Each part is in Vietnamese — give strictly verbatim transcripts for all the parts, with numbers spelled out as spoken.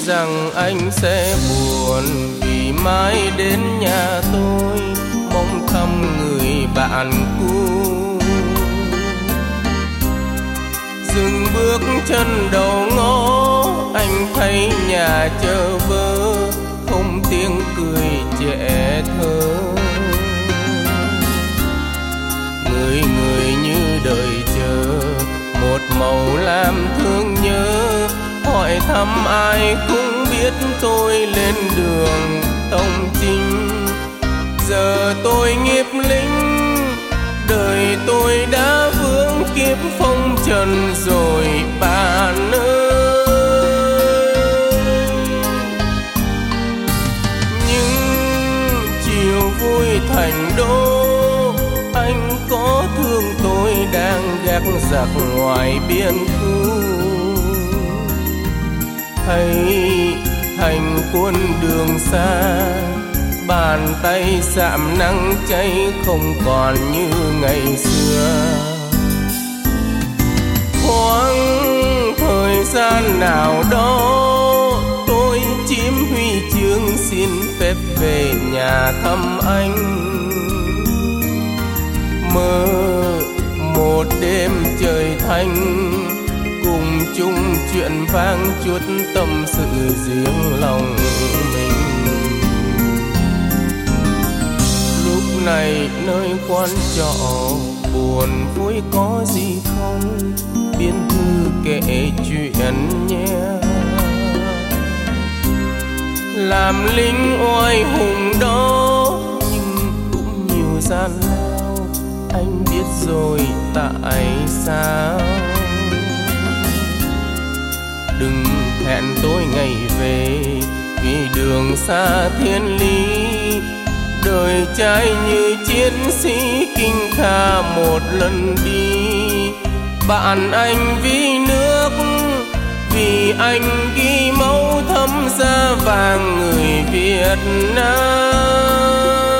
rằng anh sẽ buồn vì mai đến nhà tôi mong thăm người bạn cũ. Dừng bước chân đầu ngõ, anh thấy nhà chờ vơ, không tiếng cười trẻ thơ. Người người như đợi chờ, một màu lam thương nhớ, hỏi thăm ai cũng biết tôi lên đường tông chinh. Giờ tôi nghiệp lính, đời tôi đã vướng kiếp phong trần rồi bạn ơi. Nhưng chiều vui thành đô, anh có thương tôi đang gác giặc ngoài biên cũ, hay hành quân đường xa, bàn tay sạm nắng cháy không còn như ngày xưa. Thoáng thời gian nào đó, tôi chiếm huy chương xin phép về nhà thăm anh. Mơ một đêm trời thanh, cùng chung chuyện vang chút tâm sự riêng lòng mình. Lúc này nơi quán trọ buồn vui có gì không, biên thư kể chuyện nhé. Làm lính oai hùng đó nhưng cũng nhiều gian lao, anh biết rồi tại sao. Đừng hẹn tôi ngày về vì đường xa thiên lý, đời trai như chiến sĩ kinh kha một lần đi. Bạn anh vì nước, vì anh ghi máu thấm da vàng người Việt Nam.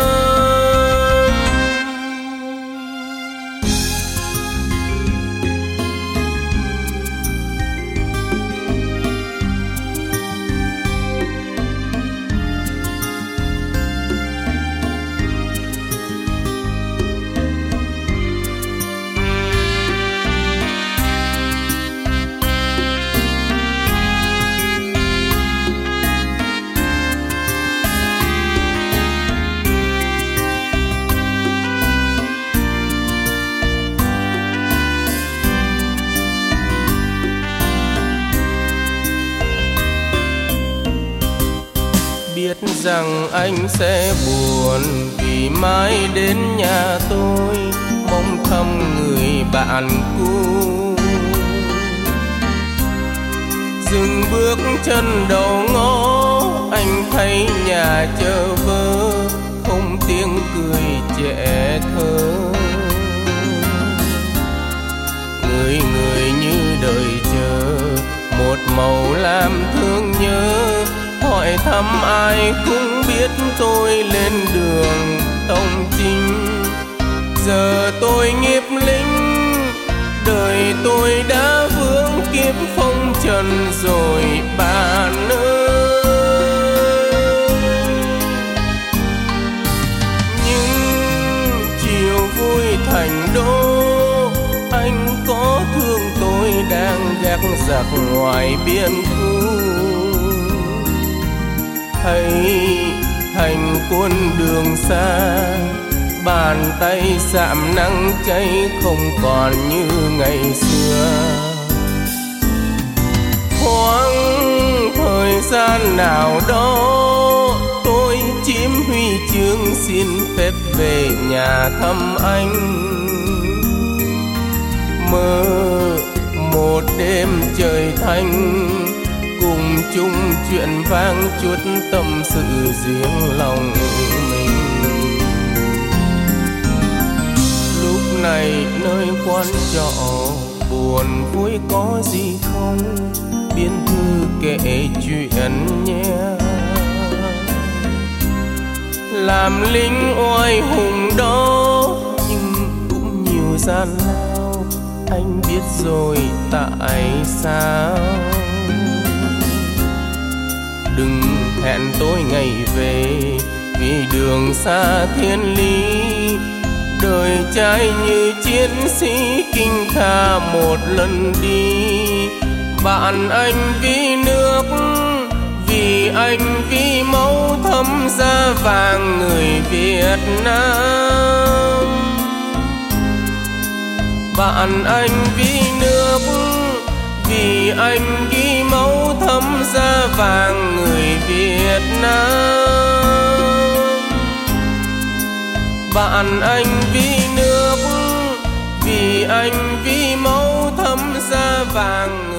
Biết rằng anh sẽ buồn vì mai đến nhà tôi mong thăm người bạn cũ. Dừng bước chân đầu ngõ, anh thấy nhà chờ vơ, không tiếng cười trẻ thơ. Người người như đợi chờ, một màu lam thương nhớ, hỏi thăm ai cũng biết tôi lên đường tông chinh. Giờ tôi nghiệp lính, đời tôi đã vướng kiếp phong trần rồi bạn ơi. Nhưng chiều vui thành đô, anh có thương tôi đang gác giặc ngoài biên cũ, hay hành quân đường xa, bàn tay sạm nắng cháy không còn như ngày xưa. Thoáng thời gian nào đó, tôi chiếm huy chương xin phép về nhà thăm anh. Mơ một đêm trời thanh, cùng chung chuyện vang chút tâm sự riêng lòng mình. Lúc này nơi quán trọ buồn vui có gì không, biên thư kể chuyện nhé. Làm lính oai hùng đó nhưng cũng nhiều gian lao, anh biết rồi tại sao. đừng hẹn tôi ngày về, vì đường xa thiên lý. Đời trai như chiến sĩ kinh kha một lần đi. Bạn anh vì nước, vì anh vì máu thấm da vàng người Việt Nam. Bạn anh vì nước, vì anh vì máu thấm da vàng người Việt Nam. Bạn anh vì nước, vì anh vì máu thấm da vàng